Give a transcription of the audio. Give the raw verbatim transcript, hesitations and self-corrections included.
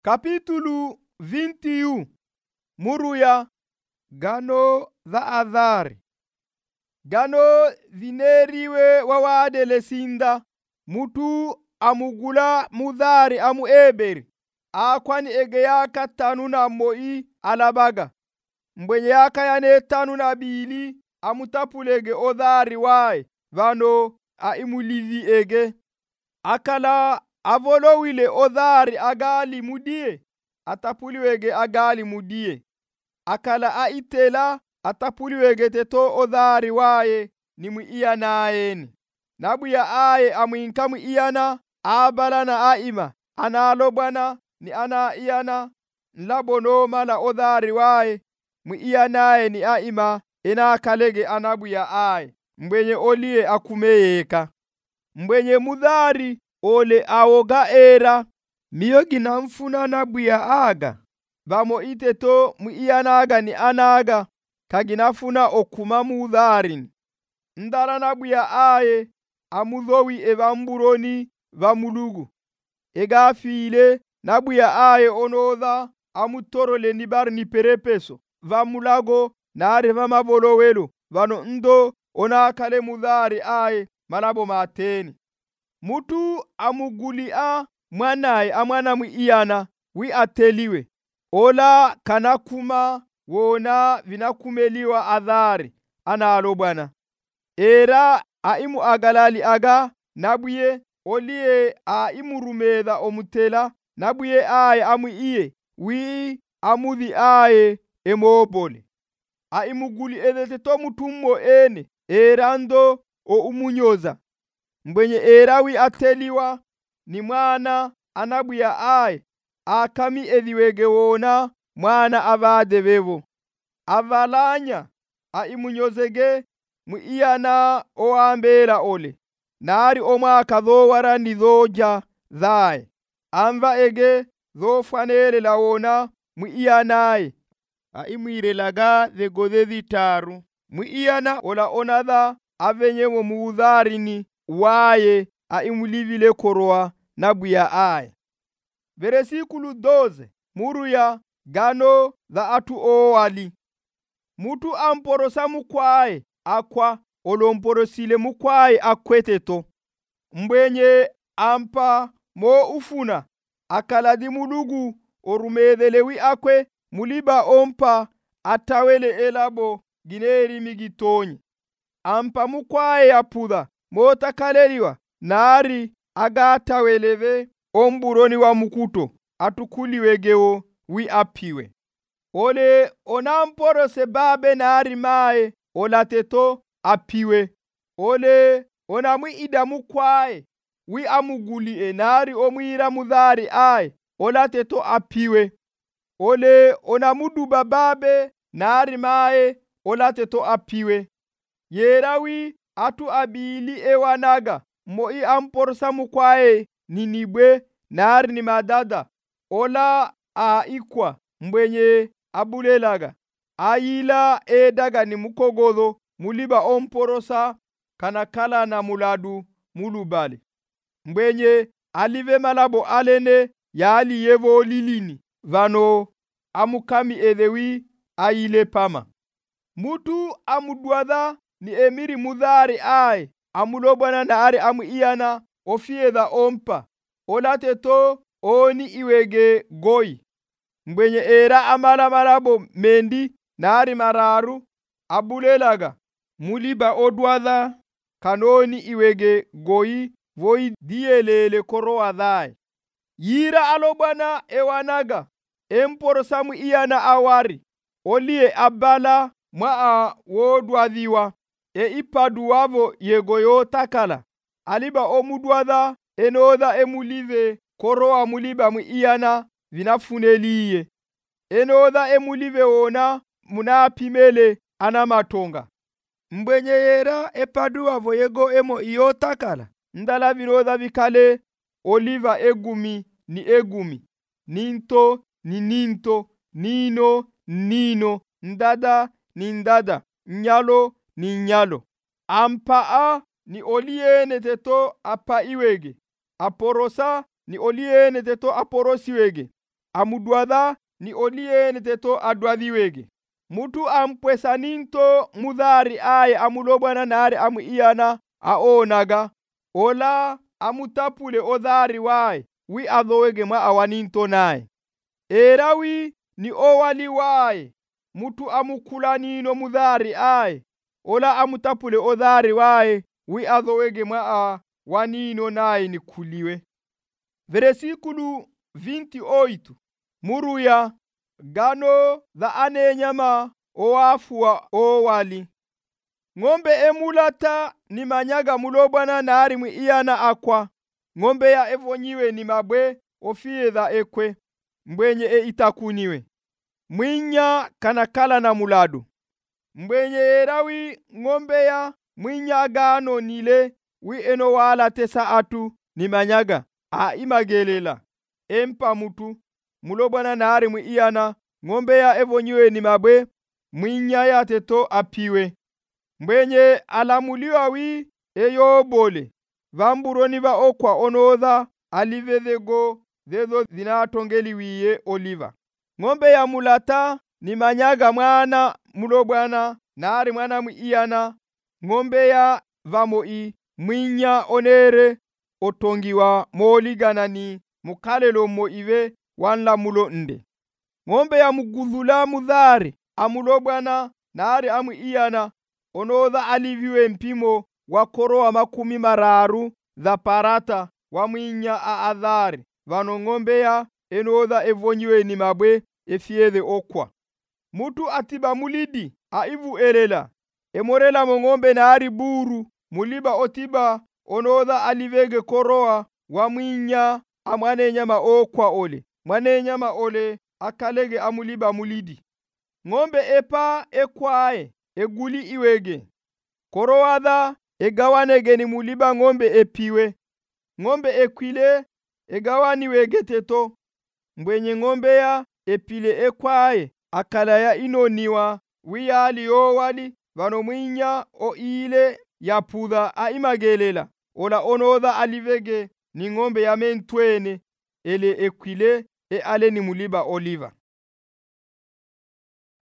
Kapitulu vinte e um. Muruya gano za adhari. Gano vineriwe wawadele sinda mutu amugula mudhari amu eberi akwani ege yaka tanu na moi alabaga mbwenye yaka yane tanu na bili amutapulege odhari wae vano aimulivi ege akala avolowile odhari agali mudie atapuliwege agali mudie akala aitela atapuliwege teto odhari wae ni muiyana ayeni nabuya aye amwinka muiyana abala na aima analobana ni ana iyana nlabono mala odhari wae muiyana aye ni aima ina kalege anabuya aye mbwenye olie akumeyeka mbwenye mudhari ole awoga era miyogi namfuna nabuya aga bamo iteto muiyanaga ni anaga kaginafuna okuma mudharin ndara nabuya aye amudhowi evamburoni vamulugu egafile nabuya aye onodha amutorole nibar ni perepeso vamulago nare vamavolowelo vano ndo onakale mudhari aye malabo mateni mutu amugulia mwanaye amwana muiyana wi ateliwe ola kanakuma wona vinakumeliwa adhari analo bwana era aimu agalali aga nabuye olie aimurumedha omutela nabuye aye amu iye wi amudhi aye emobole aimuguli edete to mutummo ene erando o umunyoza mbwenye era wi ateliwa ni mwana anabuya aye akami edhiwege wona mwana avade vevo avalanya aimunyozege muiyana oambera ole nari omwaka dhowara ni dhoja dhae amva ege dhofanere lawona muiyanaye aimwirelaga dhegodhe dhitaru muiyana ola onadha avenye wo muudharini waye aimulivile koroa nabuya aye veresikulu doze muruya gano dha atu owali mutu amporosa mukwae akwa olomporosile mukwae akweteto mbwenye ampa mo ufuna akaladi mulugu orumedhelewi akwe muliba ompa atawele elabo gineri migitonyi ampa mukwae apudha motakaleliwa nari agataweleve omburoni wa mukuto atukuliwegewo wi apiwe ole onamporose babe nari mae olateto apiwe ole onamwi idamu kwae wi amuguli enari omwira mudhari aye olateto apiwe ole onamuduba babe nari mae olateto apiwe yerawi atu abili ewanaga moi amporosa mukwae ninibwe nari ni madada ola aikwa mbwenye abulelaga ayila edaga ni mukogodho muliba omporosa kanakala na muladu mulubali mbwenye alive malabo alene yali yevo lilini vano amukami edhewi ayile pama mutu amudwadha ni emiri mudhari aye amulobwana na ari amu iyana ofiedha ompa olateto oni iwege goi mbwenye era amala malabo mendi nari mararu abulelaga muliba odwadha kanoni iwege goi voi dielele koro adhae yira alobana ewanaga emporosamu iyana awari olie abala maa wodwadhiwa e ipadu wavo yegoyo takala aliba omudwadha enodha emulive koroa muliba mu iyana vinafuneliye enodha emulive wona munapimele anamatonga mbwenye yera epadu wavo yego emo iyo takala ndala vinodha vikale oliva egumi ni egumi ninto ni ninto nino nino ndada ni ndada nyalo ni nyalo ampaa ni oliene teto apa iwege aporosa ni oliene teto aporosiwege amudwadha ni oliene teto adwadhiwege. Mutu ampwesa ninto mudhari aye amulobwana nare amu iyana aonaga. Ola amutapule odhari wae wi adhowege mwa awaninto naye. Erawi ni owali wae mutu amukulanino mudhari aye. Ola amutapule odhari wae wi adhowege mwa awanino naye ni kuliwe. Versículo vinte e oito. Muruya gano dha anenyama oafua owali. Ng'ombe emulata ni manyaga mulobwana nari mwi iyana akwa. Ng'ombe ya evonyiwe ni mabwe ofie dha ekwe. Mbwenye e itakuniwe. Mwinya kanakala na muladu. Mbwenye erawi ng'ombe ya mwinya gano nile wi eno wala tesa atu ni manyaga. A imagelela. Empa mutu. Mulobwana nari mwi iyana. Ng'ombe ya evonyiwe ni mabwe. Mwinya ya teto apiwe. Mbwenye alamuliwa wi eyobole. Vamburoni va okwa onodha alivedhego dhezo zinatongeli wiye oliva. Ng'ombe ya mulata ni manyaga mwana mulobwana nari mwana mwi iyana. Ng'ombe ya vamoi mwinya onere otongiwa moligana ni mukalelo mo ive wanla mulo nde. Ng'ombe ya mugudhula mudhari amulobwana nari amu iyana onodha aliviwe mpimo wa koroa makumi mararu dha parata wa mwinya a adhari. Vano ng'ombe ya enodha evonyiwe ni mabwe efiedhe okwa. Mutu atiba mulidi aivu elela. Emorela mo ng'ombe nari buru muliba otiba onodha alivege koroa wa mwinya amwane nyama okwa ole. Mwane nyama ole akalege amuliba mulidi. Ng'ombe epa ekwae eguli iwege. Koroa dha egawanege ni muliba ng'ombe epiwe. Ng'ombe ekwile egawani wege teto. Mbwenye ng'ombe ya epile ekwae akala ya inoniwa wiyali yowali vano mwinya o ile ya pudha a imagelela. Ola onodha alivege ni ng'ombe ya mentwene ele ekwile e ale ni muliba oliva.